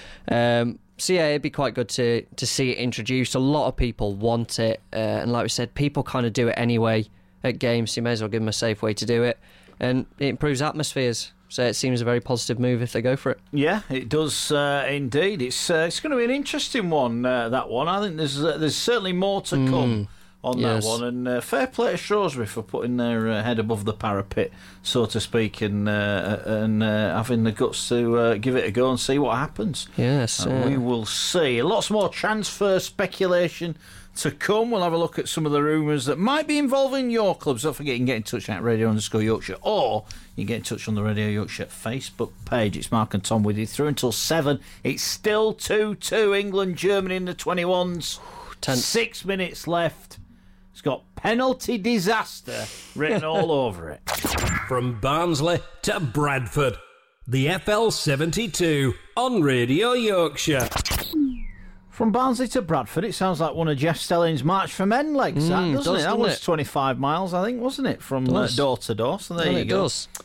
So yeah, it'd be quite good to see it introduced. A lot of people want it, and like we said, people kind of do it anyway at games, so you may as well give them a safe way to do it, and it improves atmospheres. So it seems a very positive move if they go for it. Yeah, it does indeed. It's going to be an interesting one, that one. I think there's certainly more to come on that one. And fair play to Shrewsbury for putting their head above the parapet, so to speak, and having the guts to give it a go and see what happens. Yes. We will see. Lots more transfer speculation to come. We'll have a look at some of the rumours that might be involving your clubs. Don't forget you can get in touch at Radio_Yorkshire, or you can get in touch on the Radio Yorkshire Facebook page. It's Mark and Tom with you through until 7. It's still 2-2 England, Germany in the 21s. 6 minutes left. It's got penalty disaster written all over it. From Barnsley to Bradford, the FL 72 on Radio Yorkshire. From Barnsley to Bradford, it sounds like one of Jeff Stelling's March for Men legs, doesn't it? That was 25 miles, I think, wasn't it, from door to door? So there you go. Does.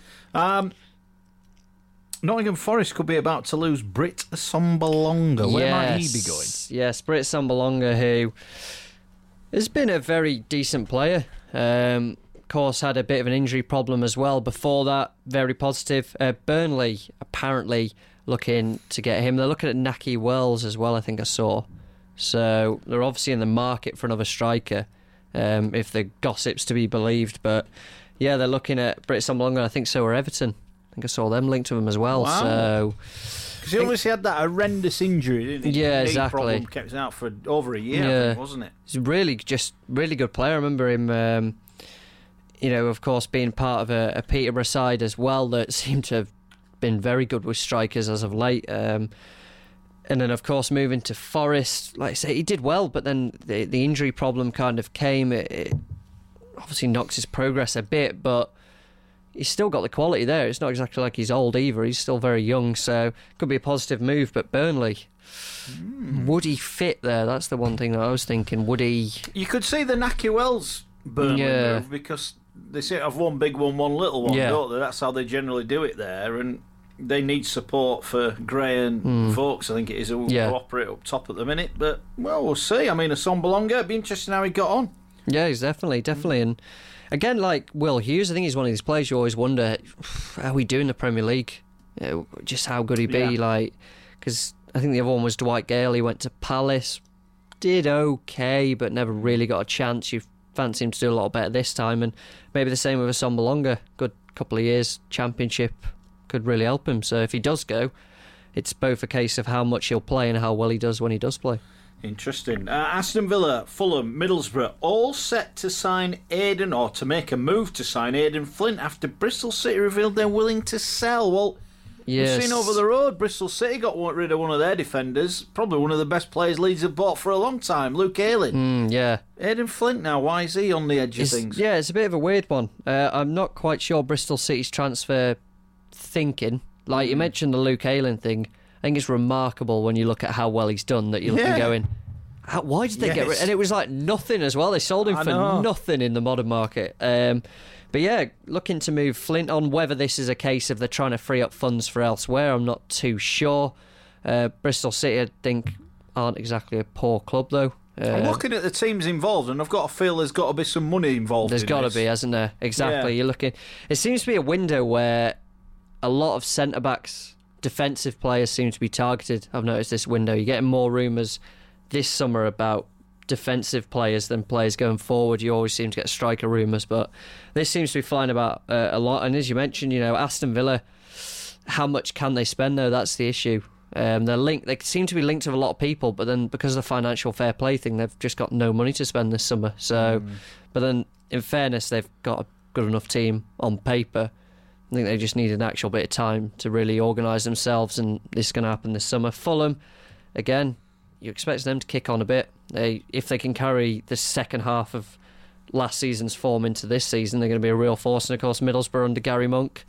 Nottingham Forest could be about to lose Britt Sombalonga. Where might he be going? Yes, Britt Sombalonga, who has been a very decent player. Of course, had a bit of an injury problem as well. Before that, very positive. Burnley, apparently looking to get him. They're looking at Nahki Wells as well, I think I saw. So they're obviously in the market for another striker, if the gossip's to be believed. But yeah, they're looking at Britt Sombalonga. I think so are Everton. I think I saw them linked to him as well. Wow. So because he obviously had that horrendous injury, didn't he? Yeah, Knee exactly. Problem kept him out for over a year, I think, wasn't it? He's really good player. I remember him, of course, being part of a Peterborough side as well that seemed to have been very good with strikers as of late. And then, of course, moving to Forest, like I say, he did well, but then the injury problem kind of came. It obviously knocks his progress a bit, but he's still got the quality there. It's not exactly like he's old either. He's still very young, so could be a positive move. But Burnley, would he fit there? That's the one thing that I was thinking. Would he? You could see the Nahki Wells Burnley move, because they say have one big one, one little one, don't they? That's how they generally do it there, and they need support for Gray and Vokes, I think it is, who operate up top at the minute. But, well, we'll see. I mean, Assombalonga, it'd be interesting how he got on. Yeah, he's definitely. And again, like Will Hughes, I think he's one of these players you always wonder, how we do in the Premier League? Just how good he'd be, because I think the other one was Dwight Gale. He went to Palace, did okay, but never really got a chance. You fancy him to do a lot better this time, and maybe the same with Assombalonga. Good couple of years, Championship could really help him. So if he does go, it's both a case of how much he'll play and how well he does when he does play. Interesting. Aston Villa, Fulham, Middlesbrough, all set to sign Aidan, or to make a move to sign Aidan Flint after Bristol City revealed they're willing to sell. Well, we've seen over the road, Bristol City got rid of one of their defenders, probably one of the best players Leeds have bought for a long time, Luke Ayling. Aidan Flint now, why is he on the edge of things? Yeah, it's a bit of a weird one. I'm not quite sure Bristol City's transfer thinking. Like you mentioned the Luke Ayling thing, I think it's remarkable when you look at how well he's done that you're looking going, why did they get rid? And it was like nothing as well. They sold him for nothing in the modern market. But yeah, looking to move Flint on. Whether this is a case of they're trying to free up funds for elsewhere, I'm not too sure. Bristol City, I think, aren't exactly a poor club though. I'm looking at the teams involved, and I've got to feel there's got to be some money involved. There's got to be, hasn't there? Exactly. You're looking. It seems to be a window where a lot of centre-backs, defensive players seem to be targeted. I've noticed this window. You're getting more rumours this summer about defensive players than players going forward. You always seem to get striker rumours, but this seems to be flying about a lot. And as you mentioned, Aston Villa, how much can they spend though? That's the issue. They're linked. They seem to be linked to a lot of people, but then because of the financial fair play thing, they've just got no money to spend this summer. So, but then in fairness, they've got a good enough team on paper. I think they just need an actual bit of time to really organise themselves, and this is going to happen this summer. Fulham, again, you expect them to kick on a bit. If they can carry the second half of last season's form into this season, they're going to be a real force. And of course, Middlesbrough under Gary Monk,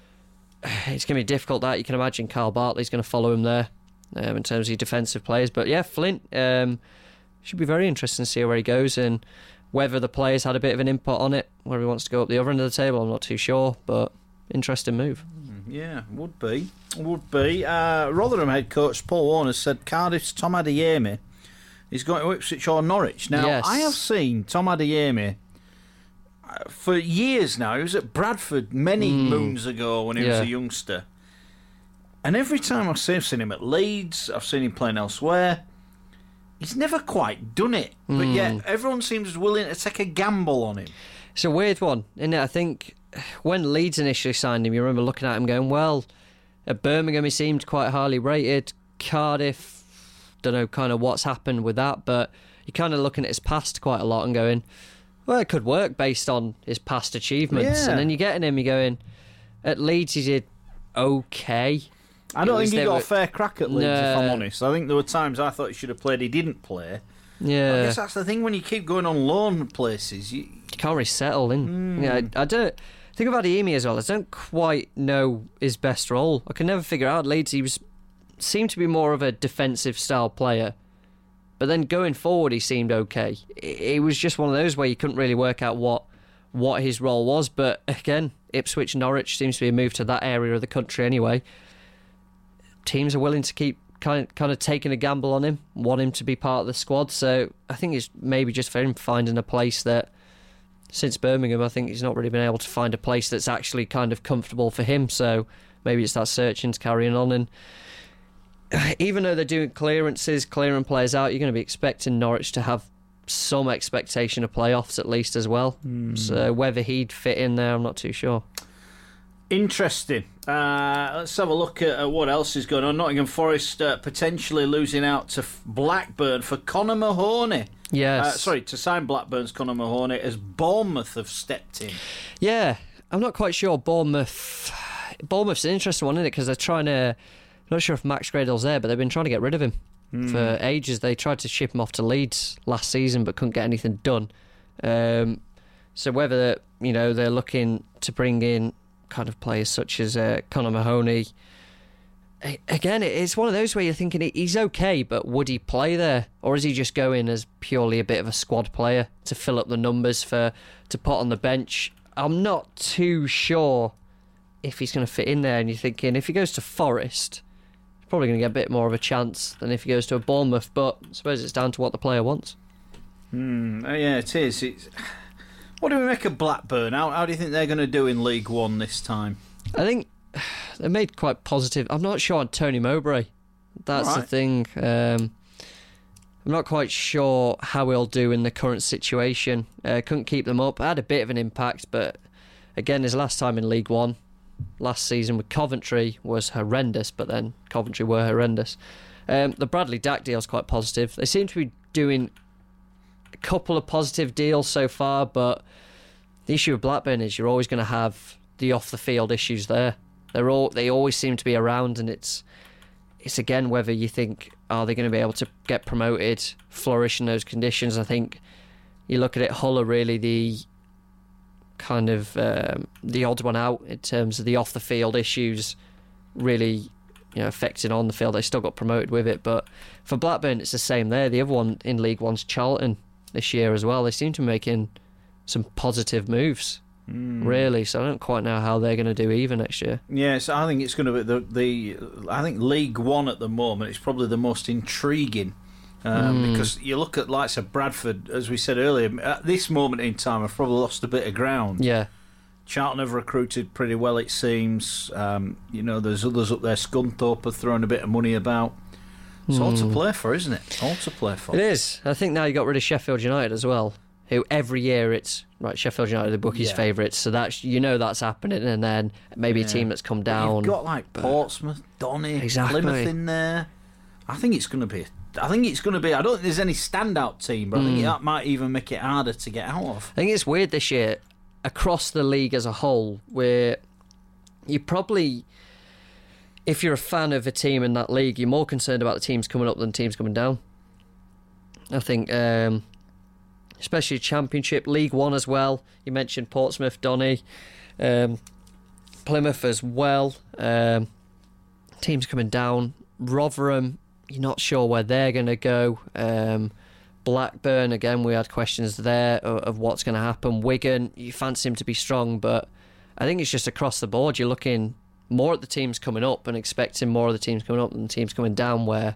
it's going to be difficult. That you can imagine Kyle Bartley's going to follow him there in terms of defensive players. But yeah, Flint should be very interesting to see where he goes and whether the players had a bit of an input on it, whether he wants to go up the other end of the table. I'm not too sure, but interesting move. Yeah, would be. Rotherham head coach Paul Warner said Cardiff's Tom Adeyemi is going to Ipswich or Norwich. Now, I have seen Tom Adeyemi for years now. He was at Bradford many moons ago when he was a youngster. And every time I've seen him at Leeds, I've seen him playing elsewhere, he's never quite done it. But yet, everyone seems willing to take a gamble on him. It's a weird one, isn't it? I think when Leeds initially signed him, you remember looking at him going, well, at Birmingham he seemed quite highly rated. Cardiff, don't know kind of what's happened with that, but you're kind of looking at his past quite a lot and going, well, it could work based on his past achievements. And then you're getting him, you're going, at Leeds he did okay. I don't think he got a fair crack at Leeds, if I'm honest. I think there were times I thought he should have played, he didn't play. Yeah, I guess that's the thing when you keep going on loan places. You can't really settle in. Yeah, I don't think about Adeyemi as well. I don't quite know his best role. I can never figure out. Leeds, he seemed to be more of a defensive style player, but then going forward, he seemed okay. It was just one of those where you couldn't really work out what his role was. But again, Ipswich, Norwich seems to be a move to that area of the country anyway. Teams are willing to keep kind of taking a gamble on him, want him to be part of the squad. So I think it's maybe just for him finding a place that, since Birmingham, I think he's not really been able to find a place that's actually kind of comfortable for him. So maybe it's that searching's carrying on. And even though they're doing clearances, clearing players out, you're going to be expecting Norwich to have some expectation of playoffs at least as well. So whether he'd fit in there, I'm not too sure. Interesting. Let's have a look at what else is going on. Nottingham Forest potentially losing out to Blackburn for Conor Mahoney. Yes. To sign Blackburn's Conor Mahoney as Bournemouth have stepped in. Yeah, I'm not quite sure. Bournemouth's an interesting one, isn't it? Because they're trying to not sure if Max Gradle's there, but they've been trying to get rid of him for ages. They tried to ship him off to Leeds last season, but couldn't get anything done. So whether they're looking to bring in kind of players such as Conor Mahoney, again, it's one of those where you're thinking he's okay, but would he play there, or is he just going as purely a bit of a squad player to fill up the numbers to put on the bench? I'm not too sure if he's going to fit in there. And you're thinking if he goes to Forest, he's probably going to get a bit more of a chance than if he goes to a Bournemouth. But I suppose it's down to what the player wants. Yeah, it is. What do we make of Blackburn? How do you think they're going to do in League One this time? I think they made quite positive. I'm not sure on Tony Mowbray. That's the thing. I'm not quite sure how he'll do in the current situation. Couldn't keep them up. Had a bit of an impact, but again, his last time in League One last season with Coventry was horrendous, but then Coventry were horrendous. The Bradley Dack deal is quite positive. They seem to be doing a couple of positive deals so far, but the issue with Blackburn is you're always going to have the off-the-field issues there. They always seem to be around, and it's again whether you think, are they going to be able to get promoted, flourish in those conditions? I think you look at it, Hull are really the kind of the odd one out in terms of the off-the-field issues really affecting on the field. They still got promoted with it, but for Blackburn it's the same there. The other one in League One's Charlton this year as well. They seem to be making some positive moves. Really, so I don't quite know how they're going to do either next year. Yes, I think it's going to be I think League One at the moment is probably the most intriguing because you look at likes of Bradford, as we said earlier. At this moment in time, have probably lost a bit of ground. Yeah, Charlton have recruited pretty well, it seems. There's others up there. Scunthorpe have thrown a bit of money about. It's all to play for, isn't it? All to play for. It is. I think now you got rid of Sheffield United as well, who every year it's right. Sheffield United, the bookies' favourites, so that's that's happening, and then maybe a team that's come down. You've got like Portsmouth, Donny, Plymouth in there. I think it's going to be. I don't think there's any standout team, but I think that might even make it harder to get out of. I think it's weird this year across the league as a whole, where you probably, if you're a fan of a team in that league, you're more concerned about the teams coming up than teams coming down. I think. Especially Championship, League One as well. You mentioned Portsmouth, Donny, Plymouth as well. Teams coming down. Rotherham, you're not sure where they're going to go. Blackburn, again, we had questions there of what's going to happen. Wigan, you fancy him to be strong, but I think it's just across the board. You're looking more at the teams coming up and expecting more of the teams coming up than the teams coming down, where,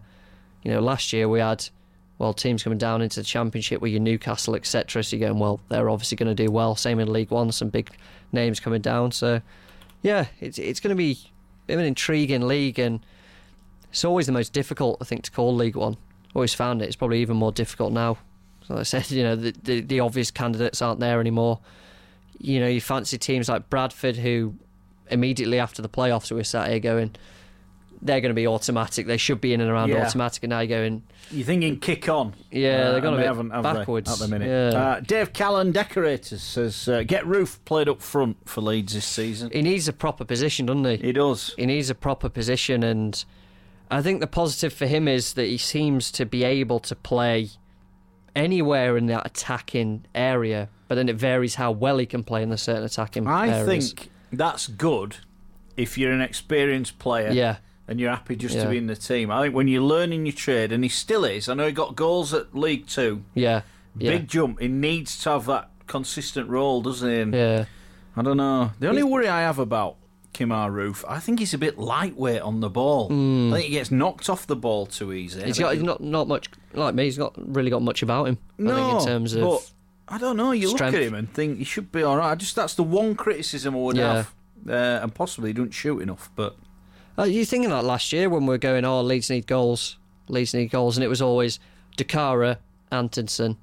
last year we had... teams coming down into the Championship with your Newcastle, etc. So you're going, they're obviously going to do well. Same in League One, some big names coming down. So, yeah, it's going to be an intriguing league, and it's always the most difficult, I think, to call League One. Always found it. It's probably even more difficult now. So like I said, the obvious candidates aren't there anymore. You fancy teams like Bradford, who immediately after the playoffs we were sat here going, they're going to be automatic. They should be in and around automatic, and now you're going... You're thinking kick on. Yeah, they're going to be backwards. At the minute. Yeah. Dave Callan, Decorators, says, get Roof played up front for Leeds this season. He needs a proper position, doesn't he? He does. He needs a proper position, and I think the positive for him is that he seems to be able to play anywhere in that attacking area, but then it varies how well he can play in the certain attacking areas. I think that's good if you're an experienced player. Yeah. And you're happy just to be in the team. I think when you're learning your trade, and he still is. I know he got goals at League Two. Yeah. Big jump. He needs to have that consistent role, doesn't he? And yeah. I don't know. The only worry I have about Kemar Roof, I think he's a bit lightweight on the ball. I think he gets knocked off the ball too easy. He's not much like me. He's not really got much about him. I think in terms of. But I don't know. You strength. Look at him and think he should be all right. That's the one criticism I would have, and possibly he doesn't shoot enough, but. You're thinking like last year when we were going, Leeds need goals, and it was always Dakara, Antonsen,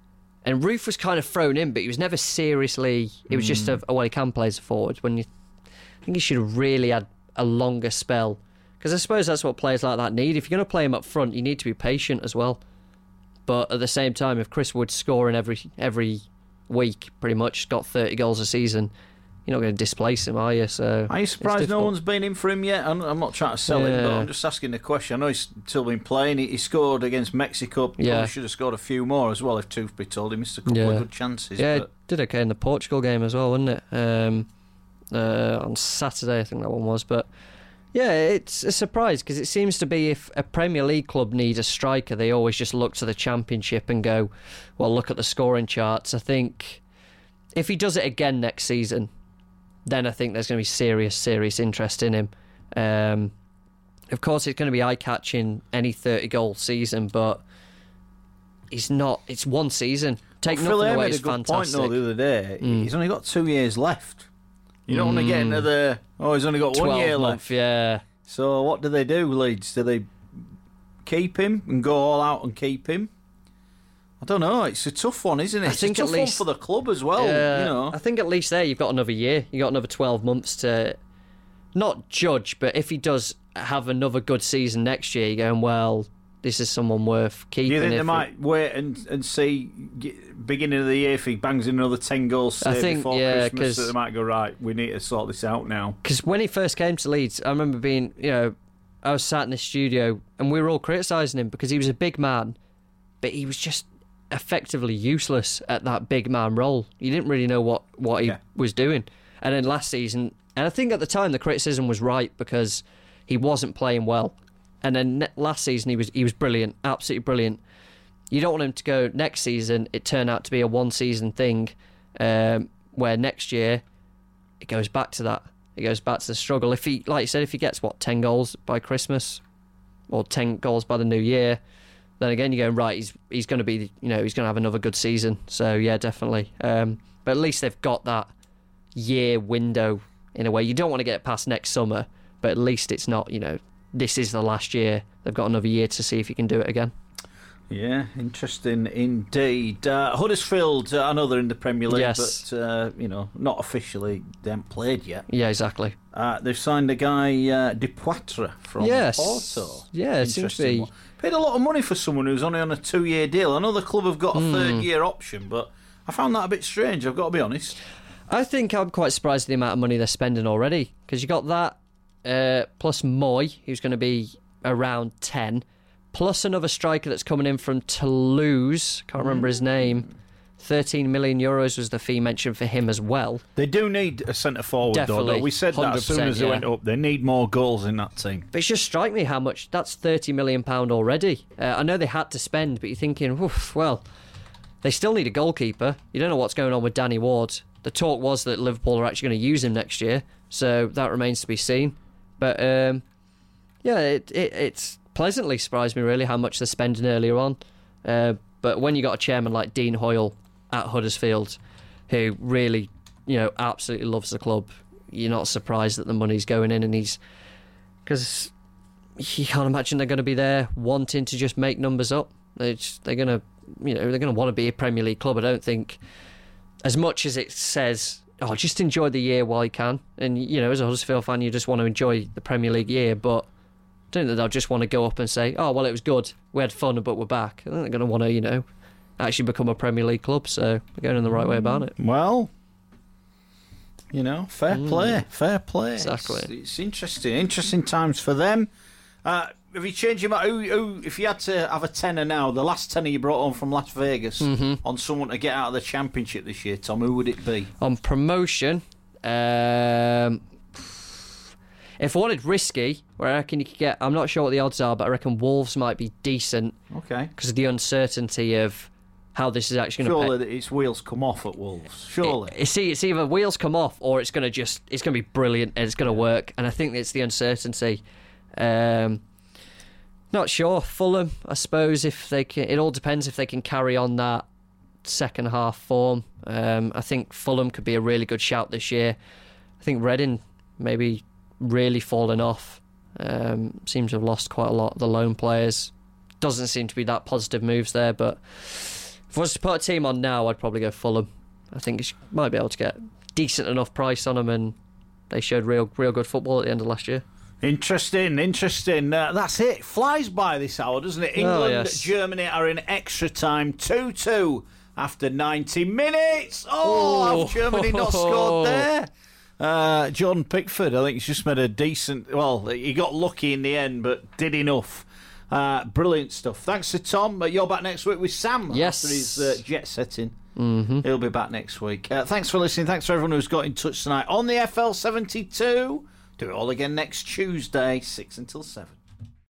and Roof was kind of thrown in, but he was never seriously. It was just he can play as a forward. I think he should have really had a longer spell, because I suppose that's what players like that need. If you're going to play him up front, you need to be patient as well. But at the same time, if Chris Wood's scoring every week, pretty much got 30 goals a season, you're not going to displace him, are you? So are you surprised no one's been in for him yet? I'm not trying to sell him, but I'm just asking the question. I know he's still been playing. He scored against Mexico. Probably should have scored a few more as well if Toothby told him. Missed a couple of good chances. Yeah, but did okay in the Portugal game as well, wasn't it? On Saturday, I think that one was. But yeah, it's a surprise because it seems to be if a Premier League club needs a striker, they always just look to the Championship and go, well, look at the scoring charts. I think if he does it again next season, then I think there's going to be serious interest in him. Of course, it's going to be eye-catching any 30-goal season, but he's not. It's one season. Take nothing away, it's fantastic. Point, though, the other day, he's only got 2 years left. You don't want to get into the, he's only got 1 year left. Yeah. So what do, Leeds? Do they keep him and go all out and keep him? I don't know. It's a tough one, isn't it? It's a tough one for the club as well. I think at least there you've got another year. You've got another 12 months to not judge, but if he does have another good season next year, you're going, well, this is someone worth keeping. Do you think they might wait and see beginning of the year if he bangs in another 10 goals before Christmas, that they might go, right, we need to sort this out now? Because when he first came to Leeds, I remember being, I was sat in the studio and we were all criticising him because he was a big man, but he was just effectively useless at that big man role. You didn't really know what he was doing. And then last season, and I think at the time the criticism was right because he wasn't playing well. And then last season he was brilliant, absolutely brilliant. You don't want him to go next season, it turned out to be a one-season thing, where next year it goes back to that. It goes back to the struggle. If he, like you said, if he gets 10 goals by Christmas or 10 goals by the new year, then again you're going, right, he's going to be, he's going to have another good season. So yeah, definitely. But at least they've got that year window in a way. You don't want to get past next summer, but at least it's not, this is the last year. They've got another year to see if you can do it again. Yeah, interesting indeed. Huddersfield, I know they're in the Premier League, but not officially. They haven't played yet. Yeah, exactly. They've signed a guy, Depoitre from Porto. Yeah, it seems to be. Paid a lot of money for someone who's only on a 2-year deal. I know the club have got a 3rd-year option, but I found that a bit strange, I've got to be honest. I think I'm quite surprised at the amount of money they're spending already, because you got that. Plus Moy, who's going to be around 10, plus another striker that's coming in from Toulouse, can't remember his name. 13 million euros was the fee mentioned for him as well. They do need a centre forward, though. We said that as soon as they went up. They need more goals in that team. But it's just strike me how much. That's £30 million already. I know they had to spend, but you're thinking, well, they still need a goalkeeper. You don't know what's going on with Danny Ward. The talk was that Liverpool are actually going to use him next year, so that remains to be seen. But it's pleasantly surprised me really how much they're spending earlier on. But when you got a chairman like Dean Hoyle at Huddersfield, who really, absolutely loves the club, you're not surprised that the money's going in, and because you can't imagine they're going to be there wanting to just make numbers up. They're going to, they're going to want to be a Premier League club. I don't think, as much as it says, just enjoy the year while you can. And, as a Huddersfield fan, you just want to enjoy the Premier League year. But I don't think they'll just want to go up and say, it was good. We had fun, but we're back. I think they're going to want to, actually become a Premier League club. So they're going in the right way about it. Well, fair play. Fair play. Exactly. It's interesting. Interesting times for them. Have you changed your mind? If you had to have a tenner now, the last tenner you brought on from Las Vegas on someone to get out of the Championship this year, Tom, who would it be? On promotion, if I wanted risky, where I reckon you could get, I'm not sure what the odds are, but I reckon Wolves might be decent. Okay. Because of the uncertainty of how this is actually going to pay. Surely its wheels come off at Wolves. Surely. It's either wheels come off or it's going to be brilliant and it's going to work. And I think it's the uncertainty. Not sure. Fulham, I suppose, if they can. It all depends if they can carry on that second half form. I think Fulham could be a really good shout this year. I think Reading maybe really fallen off. Seems to have lost quite a lot of the loan players. Doesn't seem to be that positive moves there, but if I was to put a team on now, I'd probably go Fulham. I think you might be able to get decent enough price on them, and they showed real good football at the end of last year. Interesting. That's it. Flies by this hour, doesn't it? England, Germany are in extra time, 2-2 after 90 minutes. Have Germany not scored there? Jordan Pickford, I think he's just made a decent... Well, he got lucky in the end, but did enough. Brilliant stuff. Thanks to Tom. You're back next week with Sam after his jet setting. Mm-hmm. He'll be back next week. Thanks for listening. Thanks for everyone who's got in touch tonight on the FL72. Do it all again next Tuesday, 6 until 7.